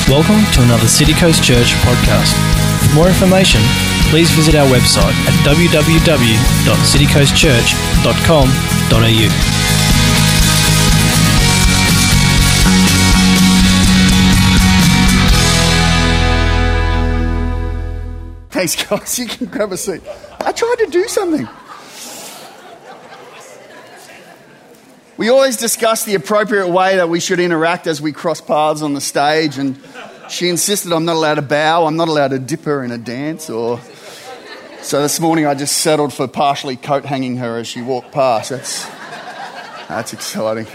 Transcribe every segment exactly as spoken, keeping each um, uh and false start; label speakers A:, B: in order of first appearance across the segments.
A: Welcome to another City Coast Church podcast. For more information, please visit our website at w w w dot city coast church dot com dot a u.
B: Thanks, guys. You can grab a seat. I tried to do something. We always discuss the appropriate way that we should interact as we cross paths on the stage, and she insisted I'm not allowed to bow, I'm not allowed to dip her in a dance, or so this morning I just settled for partially coat hanging her as she walked past. That's that's exciting.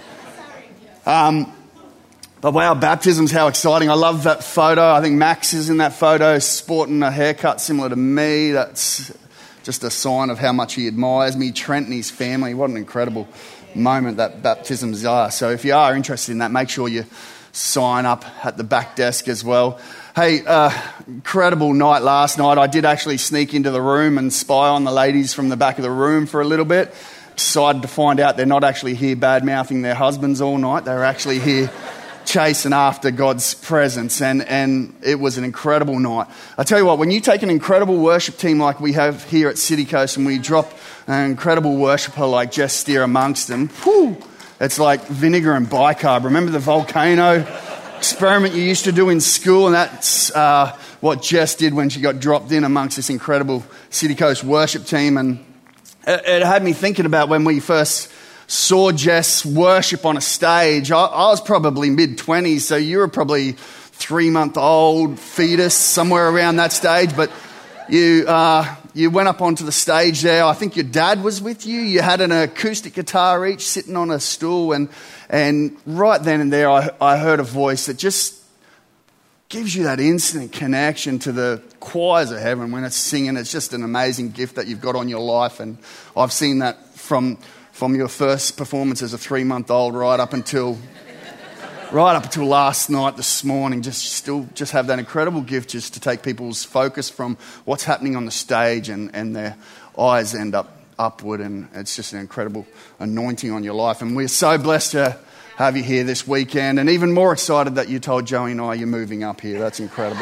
B: Um, but wow, baptisms, how exciting. I love that photo. I think Max is in that photo, sporting a haircut similar to me. That's just a sign of how much he admires me. Trent and his family, what an incredible moment that baptisms are. So if you are interested in that, make sure you sign up at the back desk as well. Hey, uh, incredible night last night. I did actually sneak into the room and spy on the ladies from the back of the room for a little bit. Decided to find out they're not actually here bad-mouthing their husbands all night. They're actually here chasing after God's presence, and, and it was an incredible night. I tell you what, when you take an incredible worship team like we have here at City Coast and we drop an incredible worshipper like Jess Steer amongst them, whew, it's like vinegar and bicarb. Remember the volcano experiment you used to do in school? And that's uh, what Jess did when she got dropped in amongst this incredible City Coast worship team. And it, it had me thinking about when we first saw Jess worship on a stage. I, I was probably mid-twenties, so you were probably three-month-old fetus, somewhere around that stage. But you uh, you went up onto the stage there. I think your dad was with you. You had an acoustic guitar each sitting on a stool. And and right then and there, I, I heard a voice that just gives you that instant connection to the choirs of heaven when it's singing. It's just an amazing gift that you've got on your life. And I've seen that from... from your first performance as a three-month-old right up until right up until last night, this morning, just still just have that incredible gift just to take people's focus from what's happening on the stage and, and their eyes end up upward, and it's just an incredible anointing on your life. And we're so blessed to have you here this weekend, and even more excited that you told Joey and I you're moving up here. That's incredible.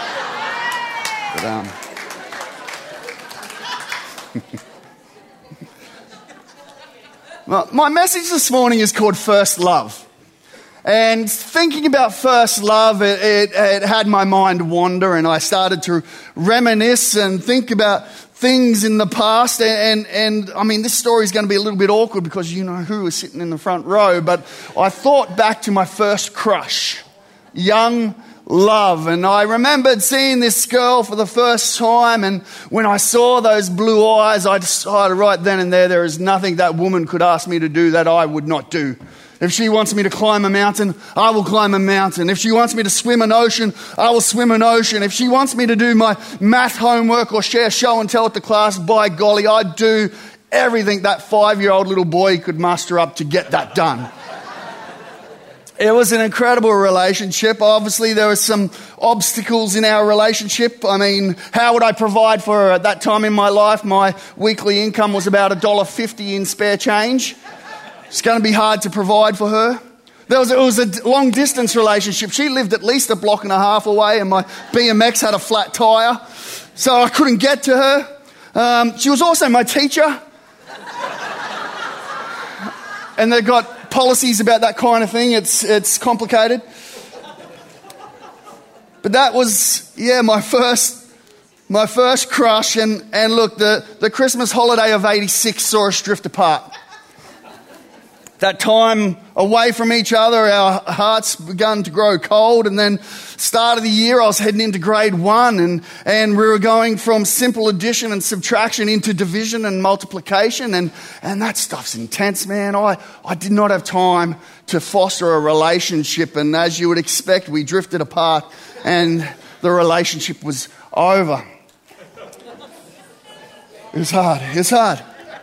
B: But, um, my message this morning is called First Love. And thinking about first love, it, it, it had my mind wander, and I started to reminisce and think about things in the past. And, and, and I mean, this story is going to be a little bit awkward because you know who is sitting in the front row. But I thought back to my first crush, young love. And I remembered seeing this girl for the first time, and when I saw those blue eyes, I decided right then and there, there is nothing that woman could ask me to do that I would not do. If she wants me to climb a mountain, I will climb a mountain. If she wants me to swim an ocean, I will swim an ocean. If she wants me to do my math homework or share show and tell at the class, by golly, I'd do everything that five-year-old little boy could muster up to get that done. It was an incredible relationship. Obviously, there were some obstacles in our relationship. I mean, how would I provide for her at that time in my life? My weekly income was about one dollar fifty in spare change. It's going to be hard to provide for her. There was, it was a long-distance relationship. She lived at least a block and a half away, and my B M X had a flat tyre, so I couldn't get to her. Um, she was also my teacher. And they got policies about that kind of thing. It's it's complicated. But that was, yeah, my first my first crush. And, and look, the, the Christmas holiday of eighty-six saw us drift apart. That time away from each other, our hearts begun to grow cold. And then start of the year, I was heading into grade one, and, and we were going from simple addition and subtraction into division and multiplication. And, and that stuff's intense, man. I, I did not have time to foster a relationship. And as you would expect, we drifted apart and the relationship was over. It was hard. It was hard.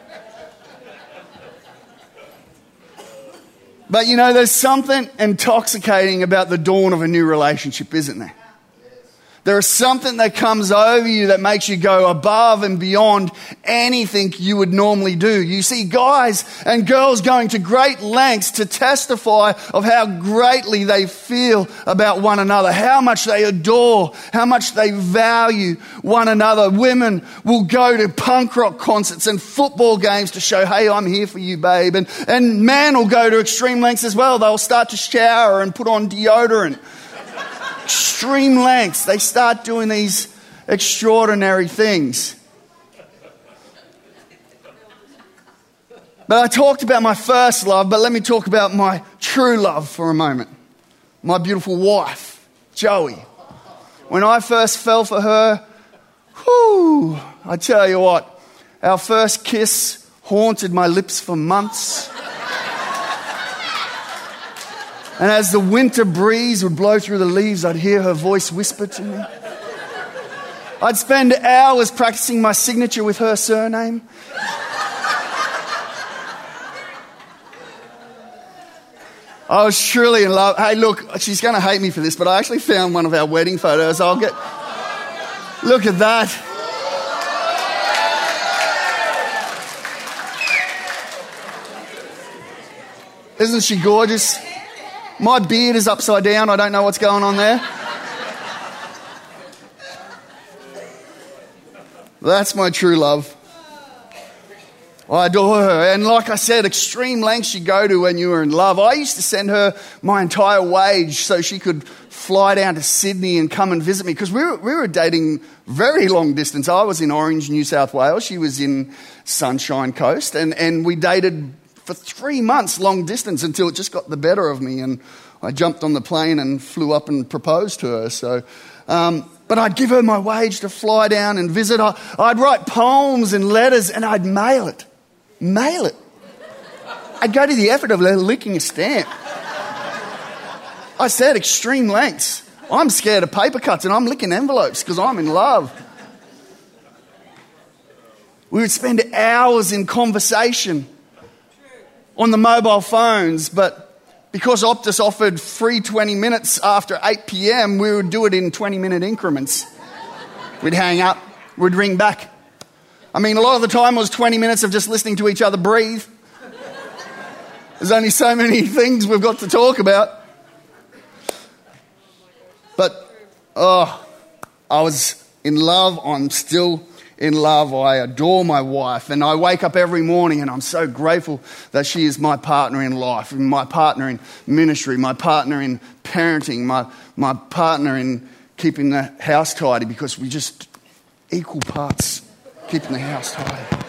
B: But, you know, there's something intoxicating about the dawn of a new relationship, isn't there? There is something that comes over you that makes you go above and beyond anything you would normally do. You see guys and girls going to great lengths to testify of how greatly they feel about one another, how much they adore, how much they value one another. Women will go to punk rock concerts and football games to show, hey, I'm here for you, babe. And, and men will go to extreme lengths as well. They'll start to shower and put on deodorant. Extreme lengths. They start doing these extraordinary things. But I talked about my first love, but let me talk about my true love for a moment. My beautiful wife, Joey. When I first fell for her, whew, I tell you what, our first kiss haunted my lips for months. And as the winter breeze would blow through the leaves, I'd hear her voice whisper to me. I'd spend hours practicing my signature with her surname. I was truly in love. Hey, look, she's going to hate me for this, but I actually found one of our wedding photos. I'll get... Look at that. Isn't she gorgeous? My beard is upside down. I don't know what's going on there. That's my true love. I adore her. And like I said, extreme lengths you go to when you were in love. I used to send her my entire wage so she could fly down to Sydney and come and visit me, because we were, we were dating very long distance. I was in Orange, New South Wales. She was in Sunshine Coast. And, and we dated for three months long distance until it just got the better of me, and I jumped on the plane and flew up and proposed to her. So, um, but I'd give her my wage to fly down and visit her. I'd write poems and letters and I'd mail it. Mail it. I'd go to the effort of licking a stamp. I said extreme lengths. I'm scared of paper cuts and I'm licking envelopes because I'm in love. We would spend hours in conversation on the mobile phones, but because Optus offered free twenty minutes after eight p.m, we would do it in twenty-minute increments. We'd hang up, we'd ring back. I mean, a lot of the time it was twenty minutes of just listening to each other breathe. There's only so many things we've got to talk about. But, oh, I was in love. I'm still in love. I adore my wife, and I wake up every morning and I'm so grateful that she is my partner in life, my partner in ministry, my partner in parenting, my, my partner in keeping the house tidy, because we just equal parts keeping the house tidy.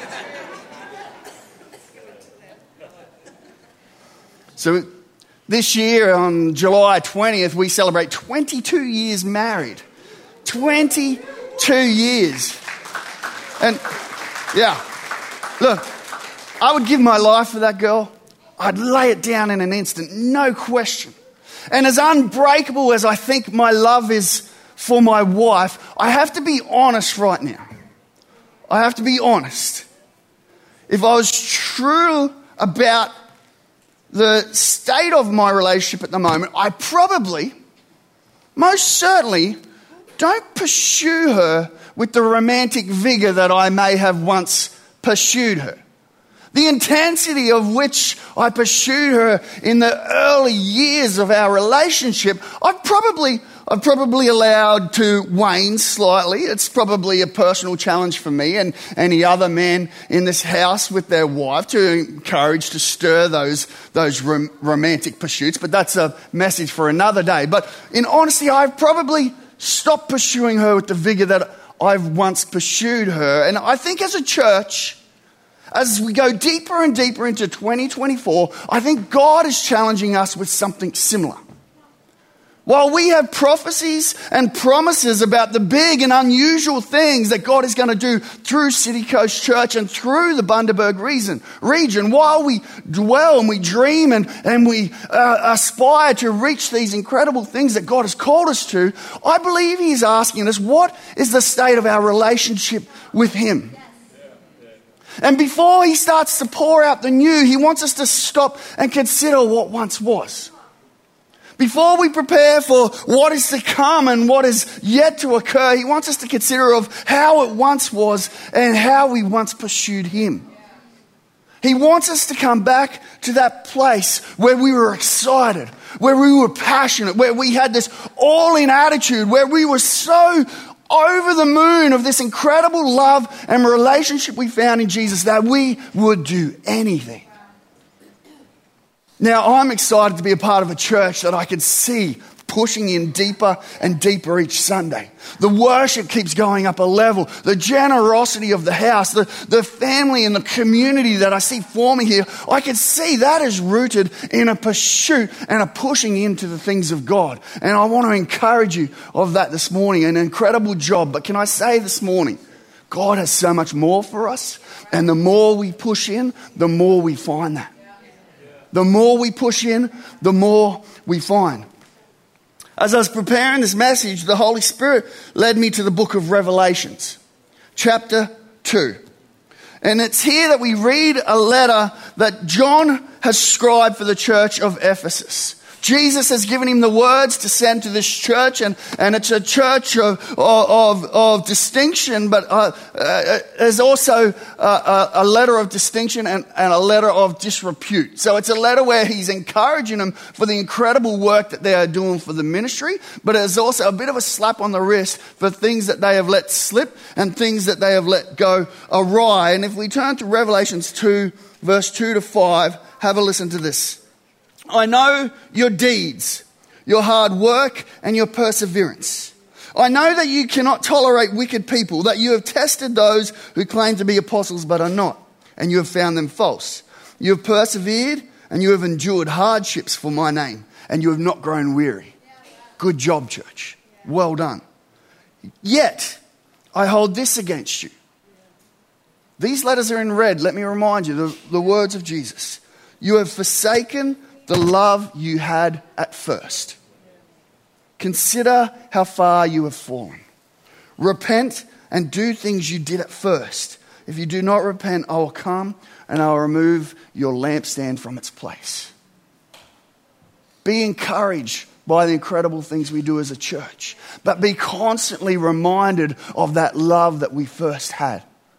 B: So this year on July twentieth, we celebrate twenty-two years married. twenty-two years. And, yeah, look, I would give my life for that girl. I'd lay it down in an instant, no question. And as unbreakable as I think my love is for my wife, I have to be honest right now. I have to be honest. If I was true about the state of my relationship at the moment, I probably, most certainly, don't pursue her with the romantic vigor that I may have once pursued her. The intensity of which I pursued her in the early years of our relationship, I've probably, I've probably allowed to wane slightly. It's probably a personal challenge for me and any other man in this house with their wife to encourage, to stir those, those rom- romantic pursuits. But that's a message for another day. But in honesty, I've probably stopped pursuing her with the vigor that I've once pursued her. And I think as a church, as we go deeper and deeper into twenty twenty-four, I think God is challenging us with something similar. While we have prophecies and promises about the big and unusual things that God is going to do through City Coast Church and through the Bundaberg region, region while we dwell and we dream and, and we uh, aspire to reach these incredible things that God has called us to, I believe He is asking us, what is the state of our relationship with Him? And before He starts to pour out the new, He wants us to stop and consider what once was. Before we prepare for what is to come and what is yet to occur, he wants us to consider of how it once was and how we once pursued him. He wants us to come back to that place where we were excited, where we were passionate, where we had this all-in attitude, where we were so over the moon of this incredible love and relationship we found in Jesus that we would do anything. Now, I'm excited to be a part of a church that I could see pushing in deeper and deeper each Sunday. The worship keeps going up a level. The generosity of the house, the, the family and the community that I see forming here, I can see that is rooted in a pursuit and a pushing into the things of God. And I want to encourage you of that this morning. An incredible job. But can I say this morning, God has so much more for us. And the more we push in, the more we find that. The more we push in, the more we find. As I was preparing this message, the Holy Spirit led me to the book of Revelations, chapter two. And it's here that we read a letter that John has scribed for the church of Ephesus. Jesus has given him the words to send to this church, and, and it's a church of, of, of distinction, but uh, uh, there's also a, a letter of distinction and, and a letter of disrepute. So it's a letter where he's encouraging them for the incredible work that they are doing for the ministry, but it's also a bit of a slap on the wrist for things that they have let slip and things that they have let go awry. And if we turn to Revelations two, verse two to five, have a listen to this. I know your deeds, your hard work, and your perseverance. I know that you cannot tolerate wicked people, that you have tested those who claim to be apostles but are not, and you have found them false. You have persevered, and you have endured hardships for my name, and you have not grown weary. Good job, church. Well done. Yet, I hold this against you. These letters are in red. Let me remind you the, the words of Jesus. You have forsaken the love you had at first. Consider how far you have fallen. Repent and do things you did at first. If you do not repent, I will come and I will remove your lampstand from its place. Be encouraged by the incredible things we do as a church, but be constantly reminded of that love that we first had.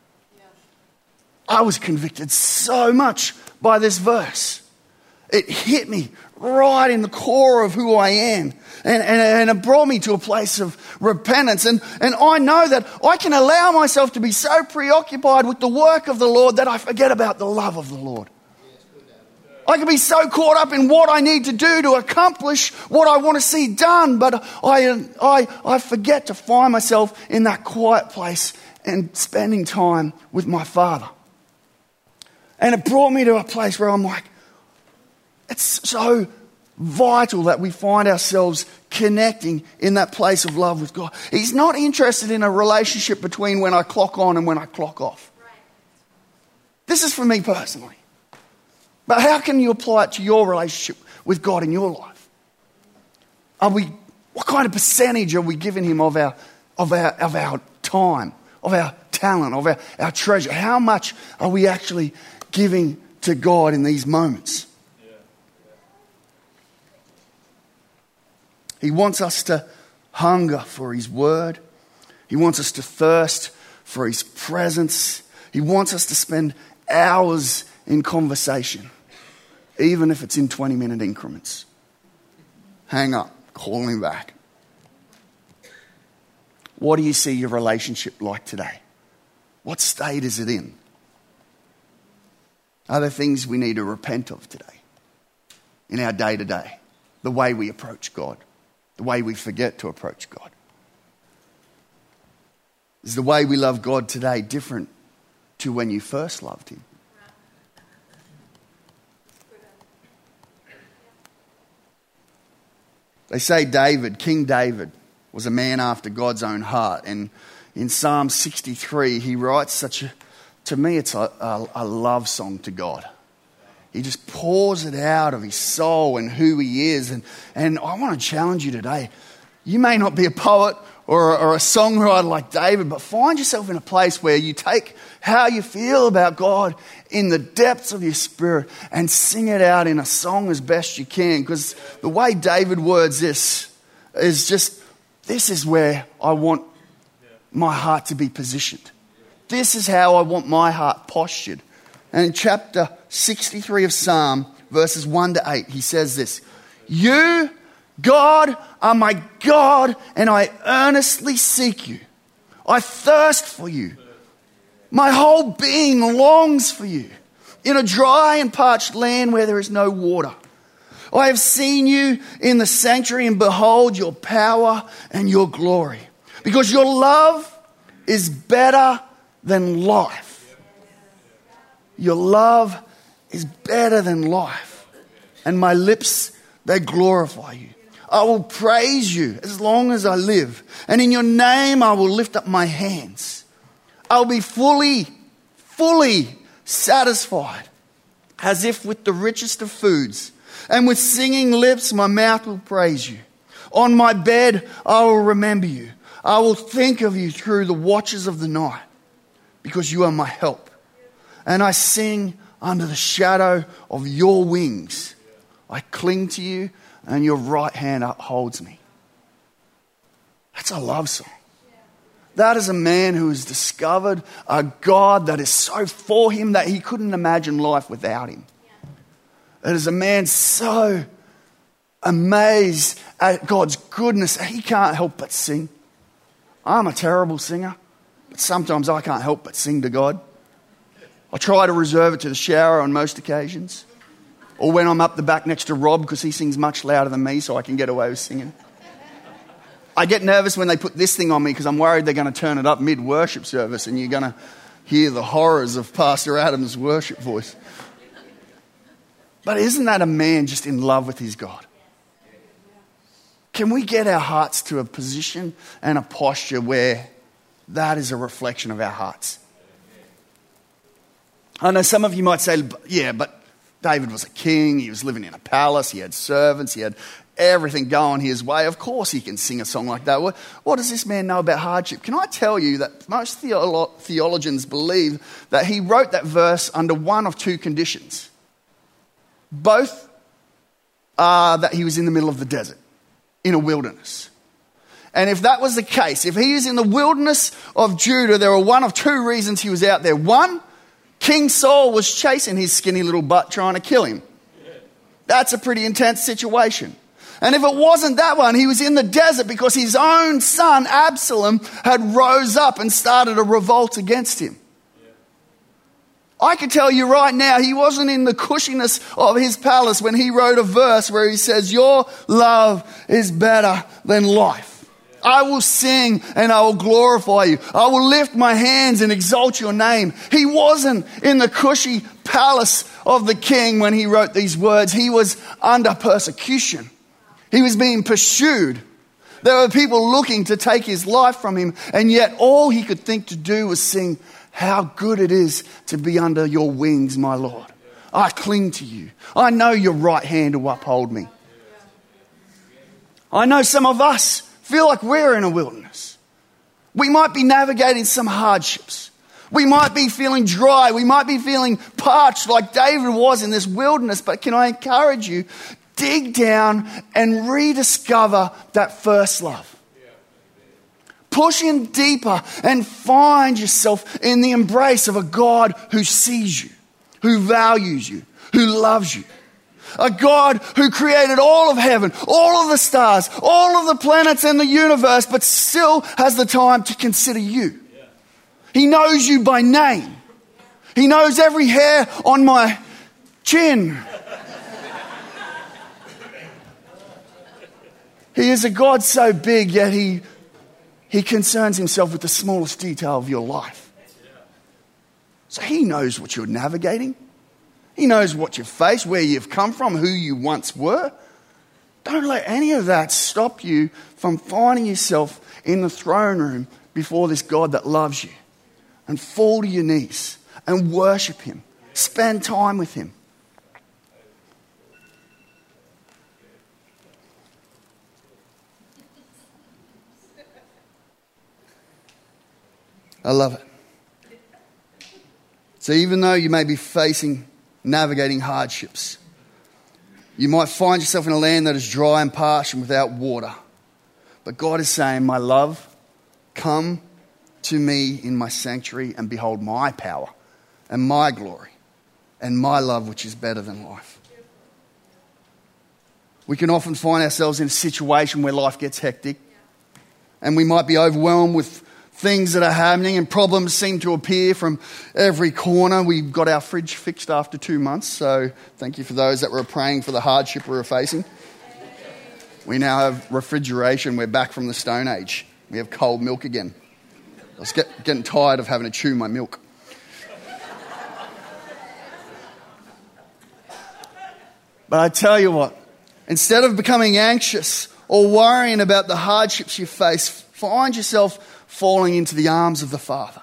B: I was convicted so much by this verse. It hit me right in the core of who I am. And, and, and it brought me to a place of repentance. And, and I know that I can allow myself to be so preoccupied with the work of the Lord that I forget about the love of the Lord. I can be so caught up in what I need to do to accomplish what I want to see done, but I, I, I forget to find myself in that quiet place and spending time with my Father. And it brought me to a place where I'm like, it's so vital that we find ourselves connecting in that place of love with God. He's not interested in a relationship between when I clock on and when I clock off. This is for me personally. But how can you apply it to your relationship with God in your life? Are we, what kind of percentage are we giving him of our, of our, of our time, of our talent, of our, our treasure? How much are we actually giving to God in these moments? He wants us to hunger for his word. He wants us to thirst for his presence. He wants us to spend hours in conversation, even if it's in twenty-minute increments. Hang up, call him back. What do you see your relationship like today? What state is it in? Are there things we need to repent of today in our day-to-day? The way we approach God. The way we forget to approach God. Is the way we love God today different to when you first loved him? They say David, King David, was a man after God's own heart. And in Psalm sixty-three, he writes such a, to me, it's a, a, a love song to God. He just pours it out of his soul and who he is. And, and I want to challenge you today. You may not be a poet or, or a songwriter like David, but find yourself in a place where you take how you feel about God in the depths of your spirit and sing it out in a song as best you can. Because the way David words this is just, this is where I want my heart to be positioned. This is how I want my heart postured. And in chapter sixty-three of Psalm, verses one to eight, he says this: "You, God, are my God, and I earnestly seek you. I thirst for you. My whole being longs for you, in a dry and parched land where there is no water. I have seen you in the sanctuary, and behold your power and your glory. Because your love is better than life." Your love is better than life. "And my lips, they glorify you. I will praise you as long as I live. And in your name I will lift up my hands. I'll be fully, fully satisfied, as if with the richest of foods. And with singing lips my mouth will praise you. On my bed I will remember you. I will think of you through the watches of the night, because you are my help. And I sing under the shadow of your wings. I cling to you, and your right hand upholds me." That's a love song. That is a man who has discovered a God that is so for him that he couldn't imagine life without him. It is a man so amazed at God's goodness that he can't help but sing. I'm a terrible singer, but sometimes I can't help but sing to God. I try to reserve it to the shower on most occasions, or when I'm up the back next to Rob, because he sings much louder than me, so I can get away with singing. I get nervous when they put this thing on me because I'm worried they're going to turn it up mid-worship service and you're going to hear the horrors of Pastor Adam's worship voice. But isn't that a man just in love with his God? Can we get our hearts to a position and a posture where that is a reflection of our hearts? I know some of you might say, yeah, but David was a king, he was living in a palace, he had servants, he had everything going his way. Of course he can sing a song like that. What, what does this man know about hardship? Can I tell you that most theolo- theologians believe that he wrote that verse under one of two conditions. Both are that he was in the middle of the desert, in a wilderness. And if that was the case, if he is in the wilderness of Judah, there were one of two reasons he was out there. One, King Saul was chasing his skinny little butt trying to kill him. That's a pretty intense situation. And if it wasn't that one, he was in the desert because his own son Absalom had rose up and started a revolt against him. I can tell you right now, he wasn't in the cushiness of his palace when he wrote a verse where he says, "Your love is better than life. I will sing and I will glorify you. I will lift my hands and exalt your name." He wasn't in the cushy palace of the king when he wrote these words. He was under persecution. He was being pursued. There were people looking to take his life from him, and yet all he could think to do was sing, "How good it is to be under your wings, my Lord. I cling to you. I know your right hand will uphold me." I know some of us feel like we're in a wilderness. We might be navigating some hardships. We might be feeling dry. We might be feeling parched like David was in this wilderness. But can I encourage you, dig down and rediscover that first love. Push in deeper and find yourself in the embrace of a God who sees you, who values you, who loves you. A God who created all of heaven, all of the stars, all of the planets and the universe, but still has the time to consider you. He knows you by name. He knows every hair on my chin. He is a God so big, yet he, he concerns himself with the smallest detail of your life. So he knows what you're navigating. He knows what you face, where you've come from, who you once were. Don't let any of that stop you from finding yourself in the throne room before this God that loves you. And fall to your knees and worship him. Spend time with him. I love it. So even though you may be facing, navigating hardships, you might find yourself in a land that is dry and parched and without water. But God is saying, my love, come to me in my sanctuary and behold my power and my glory and my love, which is better than life. We can often find ourselves in a situation where life gets hectic and we might be overwhelmed with things that are happening and problems seem to appear from every corner. We got our fridge fixed after two months, so thank you for those that were praying for the hardship we were facing. We now have refrigeration. We're back from the Stone Age. We have cold milk again. I was get, getting tired of having to chew my milk. But I tell you what, instead of becoming anxious or worrying about the hardships you face, find yourself falling into the arms of the Father.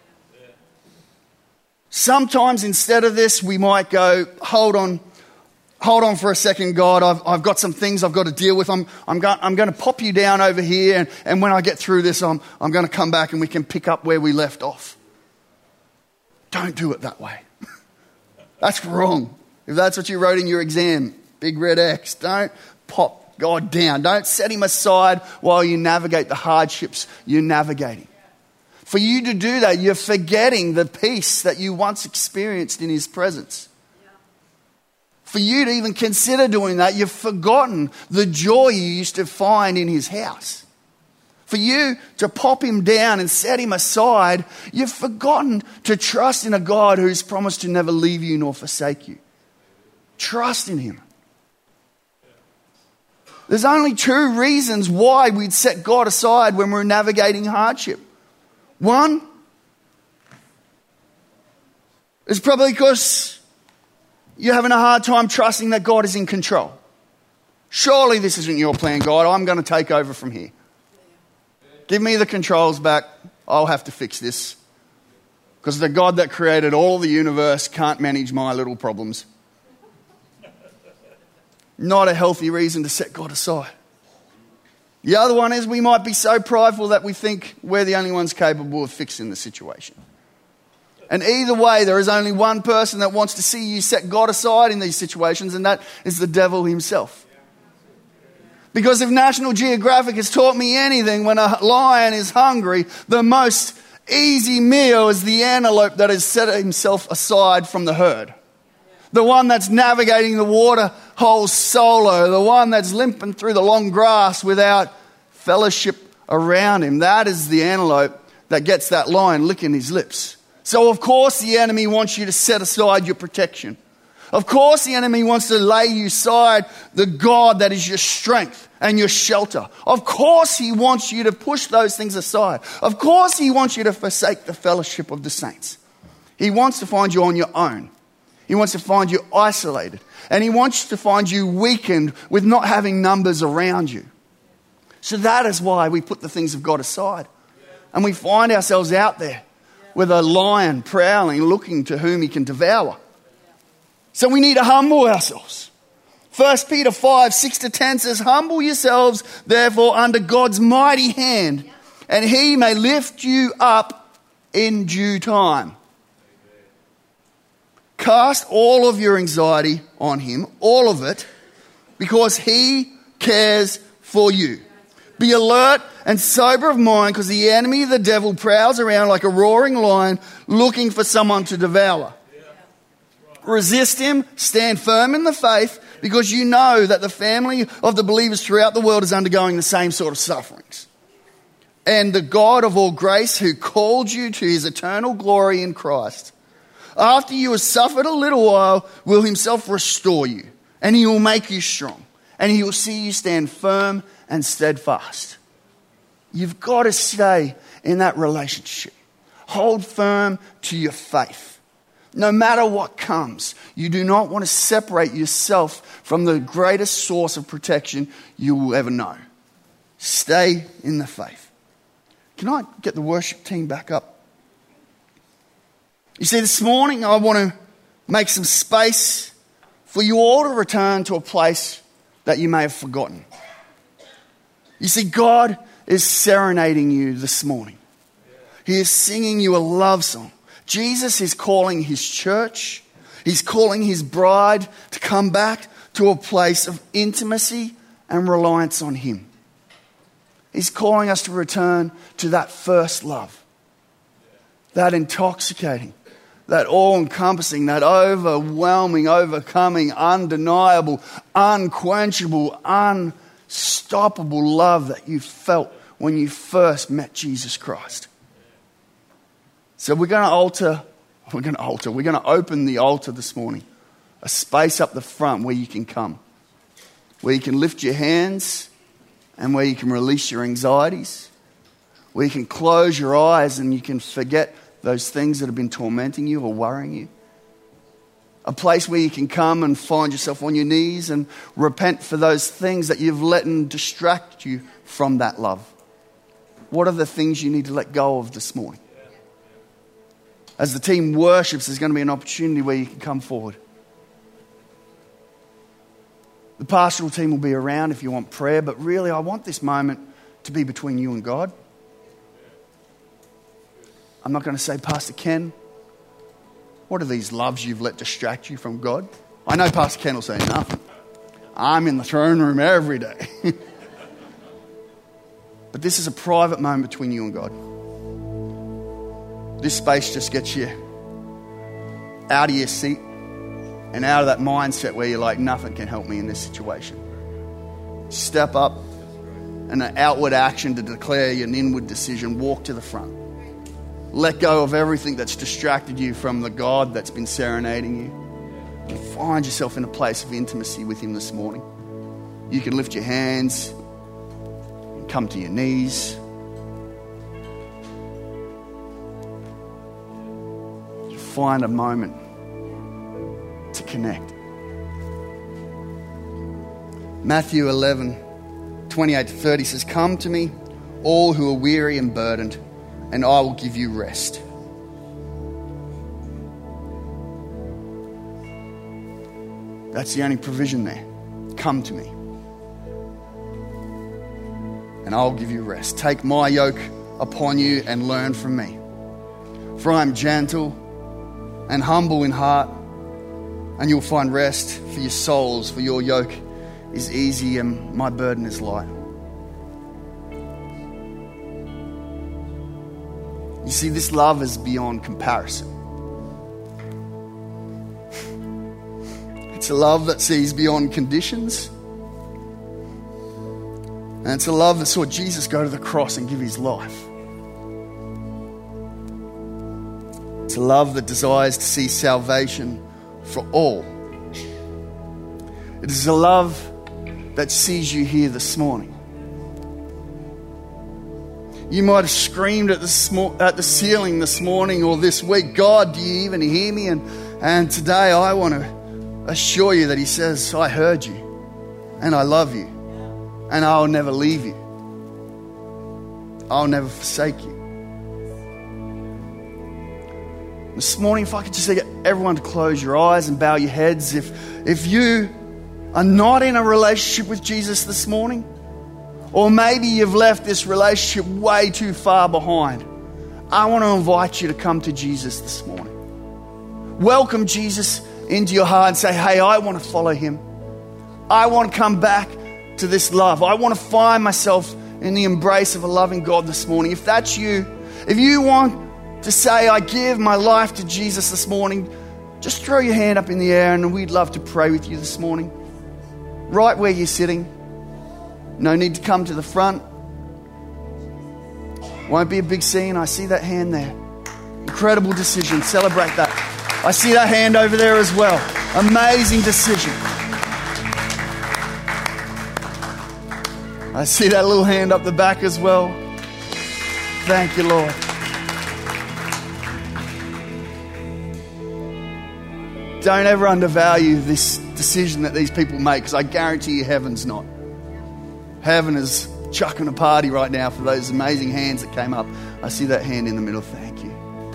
B: Sometimes instead of this, we might go, hold on, hold on for a second, God, I've, I've got some things I've got to deal with. I'm, I'm, go, I'm going to pop you down over here, and, and when I get through this, I'm, I'm going to come back and we can pick up where we left off. Don't do it that way. That's wrong. If that's what you wrote in your exam, big red X, don't pop God down. Don't set him aside while you navigate the hardships you're navigating. For you to do that, you're forgetting the peace that you once experienced in his presence. For you to even consider doing that, you've forgotten the joy you used to find in his house. For you to pop him down and set him aside, you've forgotten to trust in a God who's promised to never leave you nor forsake you. Trust in him. There's only two reasons why we'd set God aside when we're navigating hardship. One is probably because you're having a hard time trusting that God is in control. Surely this isn't your plan, God. I'm going to take over from here. Give me the controls back. I'll have to fix this. Because the God that created all the universe can't manage my little problems. Not a healthy reason to set God aside. The other one is we might be so prideful that we think we're the only ones capable of fixing the situation. And either way, there is only one person that wants to see you set God aside in these situations, and that is the devil himself. Because if National Geographic has taught me anything, when a lion is hungry, the most easy meal is the antelope that has set himself aside from the herd. The one that's navigating the water holes solo. The one that's limping through the long grass without fellowship around him. That is the antelope that gets that lion licking his lips. So of course the enemy wants you to set aside your protection. Of course the enemy wants to lay you aside the God that is your strength and your shelter. Of course he wants you to push those things aside. Of course he wants you to forsake the fellowship of the saints. He wants to find you on your own. He wants to find you isolated. And he wants to find you weakened with not having numbers around you. So that is why we put the things of God aside. And we find ourselves out there with a lion prowling, looking to whom he can devour. So we need to humble ourselves. First Peter five, six to ten says, humble yourselves, therefore, under God's mighty hand, and he may lift you up in due time. Cast all of your anxiety on him, all of it, because he cares for you. Be alert and sober of mind, because the enemy, the devil, prowls around like a roaring lion looking for someone to devour. Resist him, stand firm in the faith, because you know that the family of the believers throughout the world is undergoing the same sort of sufferings. And the God of all grace, who called you to his eternal glory in Christ, after you have suffered a little while, will himself restore you, and he will make you strong, and he will see you stand firm and steadfast. You've got to stay in that relationship. Hold firm to your faith. No matter what comes, you do not want to separate yourself from the greatest source of protection you will ever know. Stay in the faith. Can I get the worship team back up? You see, this morning I want to make some space for you all to return to a place that you may have forgotten. You see, God is serenading you this morning. He is singing you a love song. Jesus is calling his church. He's calling his bride to come back to a place of intimacy and reliance on him. He's calling us to return to that first love. That intoxicating, that all-encompassing, that overwhelming, overcoming, undeniable, unquenchable, unstoppable love that you felt when you first met Jesus Christ. So we're going to alter, we're going to alter, we're going to open the altar this morning. A space up the front where you can come. Where you can lift your hands and where you can release your anxieties. Where you can close your eyes and you can forget those things that have been tormenting you or worrying you. A place where you can come and find yourself on your knees and repent for those things that you've let and distract you from that love. What are the things you need to let go of this morning? As the team worships, there's going to be an opportunity where you can come forward. The pastoral team will be around if you want prayer, but really I want this moment to be between you and God. I'm not going to say, Pastor Ken, what are these loves you've let distract you from God? I know Pastor Ken will say nothing. I'm in the throne room every day. But this is a private moment between you and God. This space just gets you out of your seat and out of that mindset where you're like, nothing can help me in this situation. Step up and an outward action to declare an inward decision. Walk to the front. Let go of everything that's distracted you from the God that's been serenading you. And find yourself in a place of intimacy with him this morning. You can lift your hands and come to your knees. Find a moment to connect. Matthew eleven, twenty-eight to thirty says, "Come to me, all who are weary and burdened, and I will give you rest." That's the only provision there. Come to me, and I'll give you rest. Take my yoke upon you and learn from me. For I am gentle and humble in heart, and you'll find rest for your souls, for your yoke is easy and my burden is light. You see, this love is beyond comparison. It's a love that sees beyond conditions. And it's a love that saw Jesus go to the cross and give his life. It's a love that desires to see salvation for all. It is a love that sees you here this morning. You might have screamed at the, sm- at the ceiling this morning or this week, "God, do you even hear me?" And, and today I want to assure you that he says, "I heard you and I love you and I'll never leave you. I'll never forsake you." This morning, if I could just get everyone to close your eyes and bow your heads. If, if you are not in a relationship with Jesus this morning, or maybe you've left this relationship way too far behind, I want to invite you to come to Jesus this morning. Welcome Jesus into your heart and say, "Hey, I want to follow him. I want to come back to this love. I want to find myself in the embrace of a loving God this morning." If that's you, if you want to say, "I give my life to Jesus this morning," just throw your hand up in the air and we'd love to pray with you this morning. Right where you're sitting. No need to come to the front. Won't be a big scene. I see that hand there. Incredible decision. Celebrate that. I see that hand over there as well. Amazing decision. I see that little hand up the back as well. Thank you, Lord. Don't ever undervalue this decision that these people make, because I guarantee you heaven's not. Heaven is chucking a party right now for those amazing hands that came up. I see that hand in the middle. Thank you.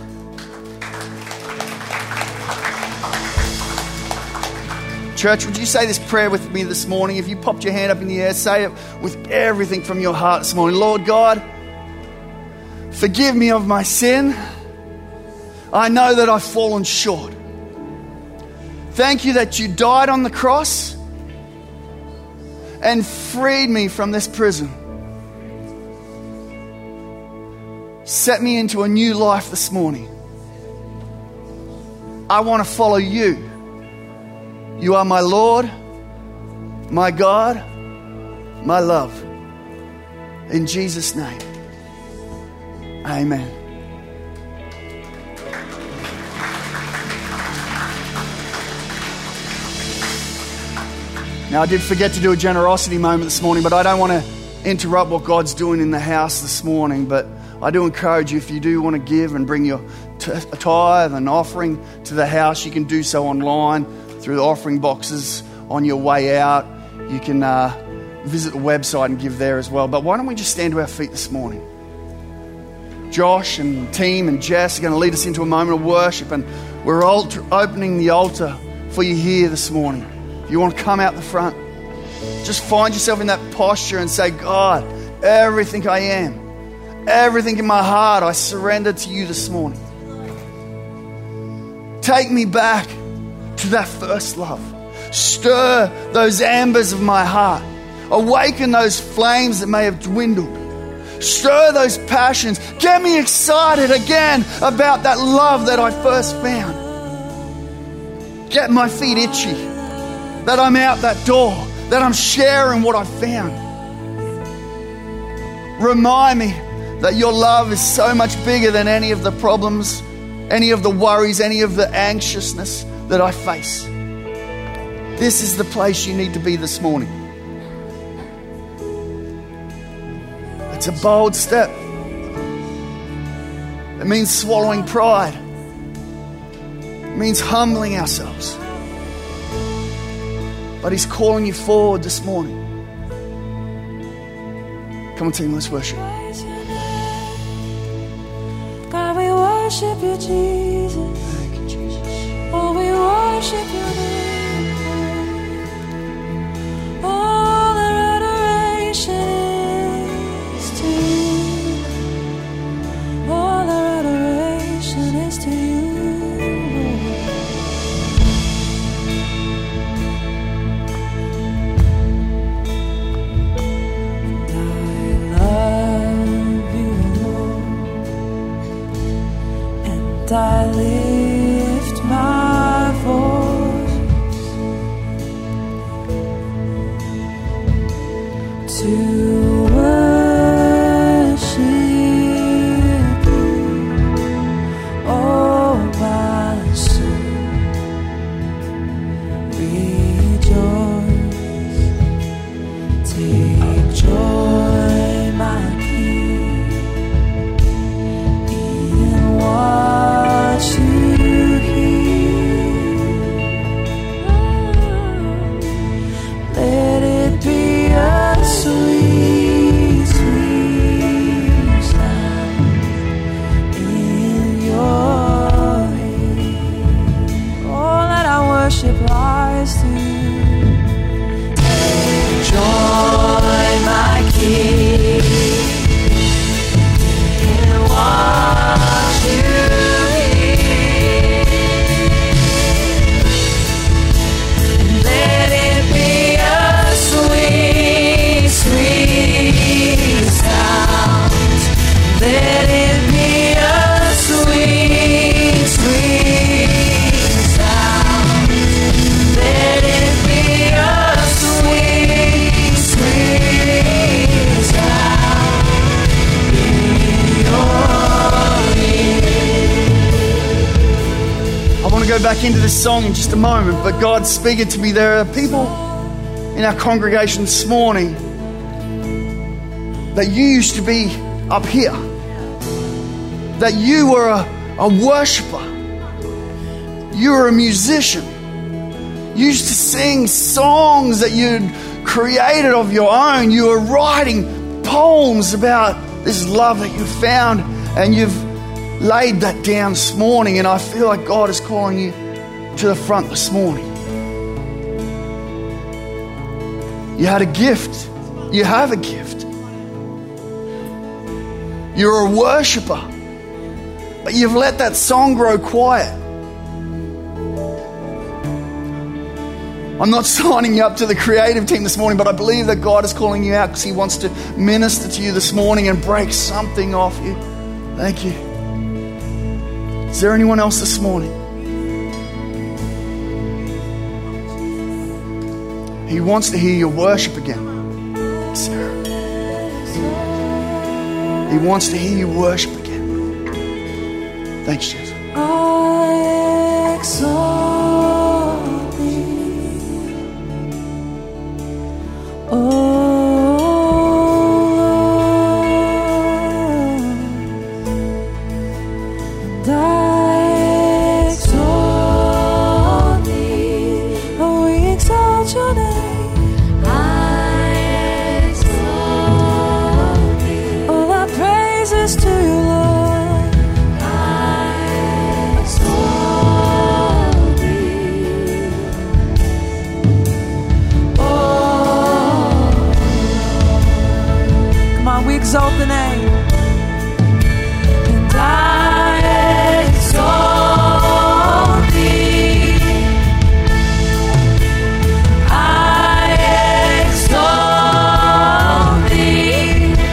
B: Church, would you say this prayer with me this morning? If you popped your hand up in the air, say it with everything from your heart this morning. Lord God, Forgive me of my sin. I know that I've fallen short. Thank you that you died on the cross and freed me from this prison. Set me into a new life this morning. I want to follow you. You are my Lord, my God, my love. In Jesus' name, amen. Now, I did forget to do a generosity moment this morning, but I don't want to interrupt what God's doing in the house this morning. But I do encourage you, if you do want to give and bring your t- a tithe and offering to the house, you can do so online through the offering boxes on your way out. You can uh, visit the website and give there as well. But why don't we just stand to our feet this morning? Josh and team and Jess are going to lead us into a moment of worship, and we're altar- opening the altar for you here this morning. If you want to come out the front, just find yourself in that posture and say, God, everything I am, everything in my heart, I surrender to you this morning. Take me back to that first love. Stir those embers of my heart. Awaken those flames that may have dwindled. Stir those passions. Get me excited again about that love that I first found. Get my feet itchy that I'm out that door, that I'm sharing what I found. Remind me that your love is so much bigger than any of the problems, any of the worries, any of the anxiousness that I face. This is the place you need to be this morning. It's a bold step. It means swallowing pride. It means humbling ourselves. But He's calling you forward this morning. Come on, team, let's worship.
C: God, we worship you, Jesus.
B: Thank you, Jesus.
C: Oh, we worship your name. All our adoration is to you. All our adoration is to you. I lift my voice to worship you, oh my soul, rejoice, take joy, my King, in what you hear. Let it be a sweet, sweet sound in your ear. Oh, let our worship rise to you. Take joy, my King, in what you
B: go back into this song in just a moment, but God's speaking to me. There are people in our congregation this morning that you used to be up here, that you were a, a worshiper, you were a musician, you used to sing songs that you'd created of your own, you were writing poems about this love that you found, and you've laid that down this morning, and I feel like God is calling you to the front this morning. You had a gift. You have a gift. You're a worshiper, but you've let that song grow quiet. I'm not signing you up to the creative team this morning, but I believe that God is calling you out because He wants to minister to you this morning and break something off you. Thank you. Is there anyone else this morning? He wants to hear your worship again, Sarah. He wants to hear you worship again. Thanks, Jesus.
C: I exalt thee, oh Lord, and I exalt thee. Oh, we exalt your name. To you, Lord, I exalt thee. Oh, come on, we exalt the name. And I exalt thee. I exalt thee.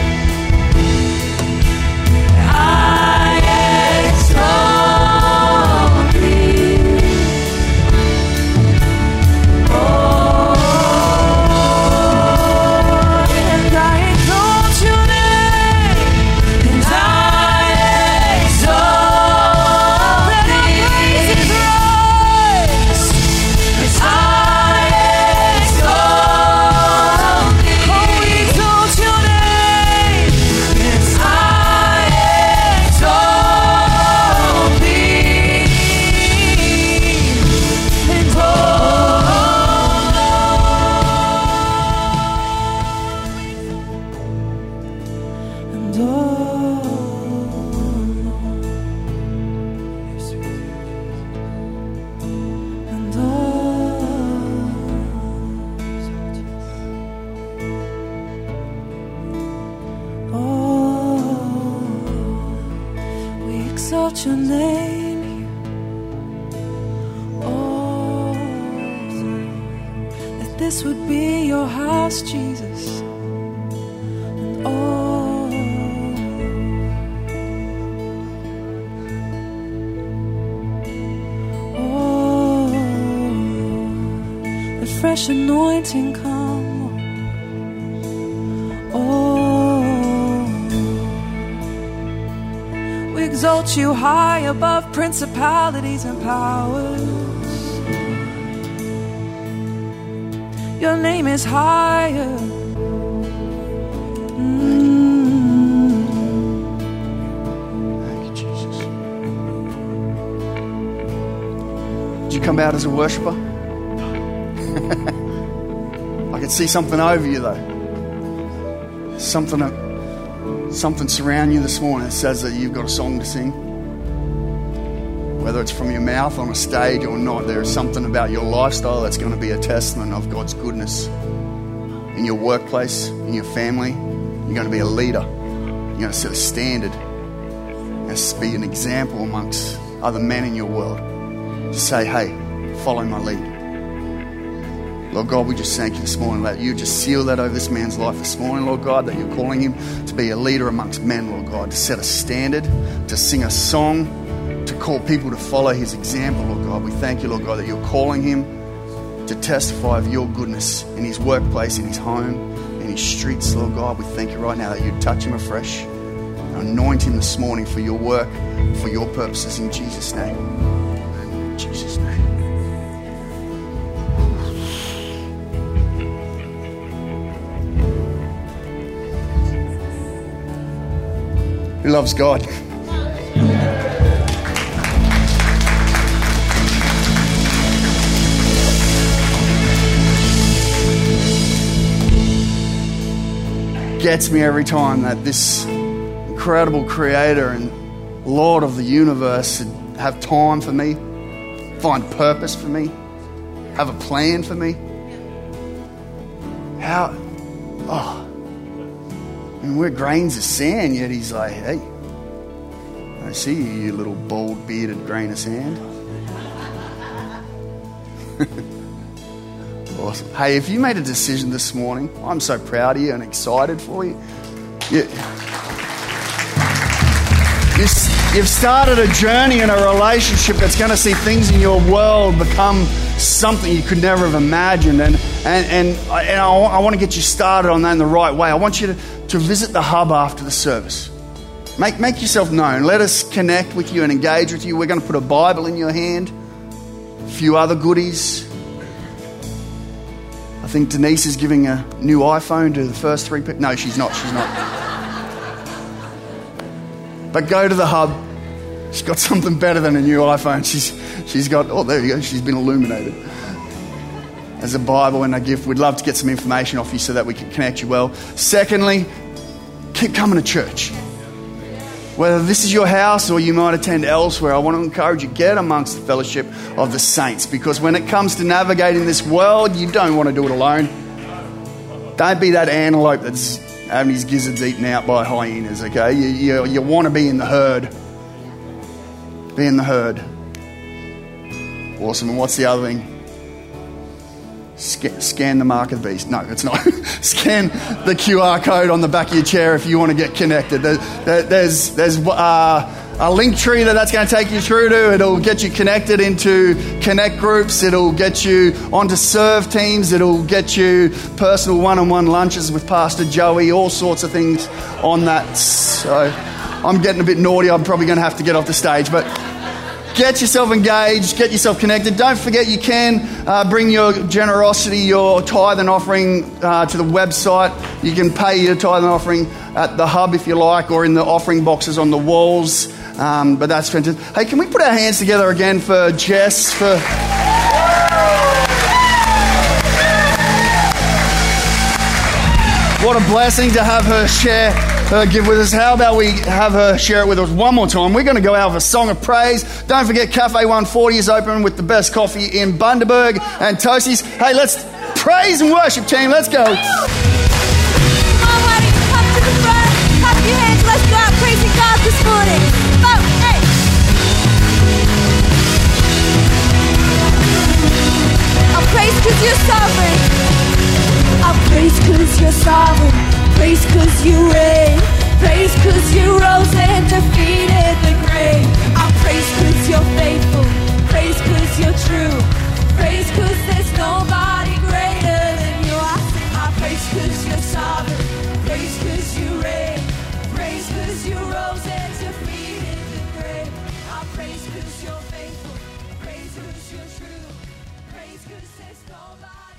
C: Your name, oh, that this would be your house, Jesus, and oh, oh, that fresh anointing come, oh. Exalt you high above principalities and powers. Your name is higher. Mm.
B: Thank you, Jesus. Did you come out as a worshiper? I can see something over you though. Something that Something surround you this morning that says that you've got a song to sing. Whether it's from your mouth on a stage or not, there is something about your lifestyle that's going to be a testament of God's goodness. In your workplace, in your family, you're going to be a leader. You're going to set a standard and be an example amongst other men in your world. To say, hey, follow my lead. Lord God, we just thank you this morning that you just seal that over this man's life this morning, Lord God, that you're calling him to be a leader amongst men, Lord God, to set a standard, to sing a song, to call people to follow his example, Lord God. We thank you, Lord God, that you're calling him to testify of your goodness in his workplace, in his home, in his streets, Lord God. We thank you right now that you'd touch him afresh, anoint him this morning for your work, for your purposes, in Jesus' name. In Jesus' name. Who loves God? Gets me every time that this incredible creator and Lord of the universe have time for me, find purpose for me, have a plan for me. How, oh, mean, we're grains of sand, yet he's like, hey, I see you, you little bald, bearded grain of sand. Awesome. Hey, if you made a decision this morning, I'm so proud of you and excited for you. you you've started a journey in a relationship that's going to see things in your world become something you could never have imagined. And, and, and, I, and I, I want to get you started on that in the right way. I want you to, to visit the hub after the service. Make, make yourself known. Let us connect with you and engage with you. We're going to put a Bible in your hand, a few other goodies. I think Denise is giving a new iPhone to the first three people. No, she's not. She's not. But go to the hub. She's got something better than a new iPhone. She's she's got, oh, there you go. She's been illuminated. There's a Bible and a gift. We'd love to get some information off you so that we can connect you well. Secondly, keep coming to church. Whether this is your house or you might attend elsewhere, I want to encourage you, get amongst the fellowship of the saints, because when it comes to navigating this world, you don't want to do it alone. Don't be that antelope that's having his gizzards eaten out by hyenas, okay? You, you, you want to be in the herd. Be in the herd. Awesome. And what's the other thing? Scan, scan the mark of the beast. No, it's not. Scan the Q R code on the back of your chair if you want to get connected. There, there, there's there's uh, a link tree that that's going to take you through to. It'll get you connected into connect groups. It'll get you onto serve teams. It'll get you personal one-on-one lunches with Pastor Joey. All sorts of things on that. So I'm getting a bit naughty. I'm probably going to have to get off the stage, but get yourself engaged, get yourself connected. Don't forget you can uh, bring your generosity, your tithe and offering uh, to the website. You can pay your tithe and offering at the hub if you like, or in the offering boxes on the walls. Um, but that's fantastic. Hey, can we put our hands together again for Jess? For what a blessing to have her share her give with us. How about we have her share it with us one more time? We're going to go out with a song of praise. Don't forget Cafe one forty is open with the best coffee in Bundaberg and Toasties. Hey, let's praise and worship, team. Let's go.
D: Come on, why don't you come to the front? Clap your hands. Let's go out praising God this morning. Come on, hey. I'll praise because you're sovereign. I'll praise because you're sovereign. Praise cause you reign. Praise cause you rose and defeated the grave. I'll praise cause you're faithful. Praise cause you're true. Praise cause there's nobody greater than you. I'll praise cause you're sovereign. Praise cause you reign. Praise cause you rose and defeated the grave. I'll praise cause you're faithful. Praise cause you're true. Praise cause there's nobody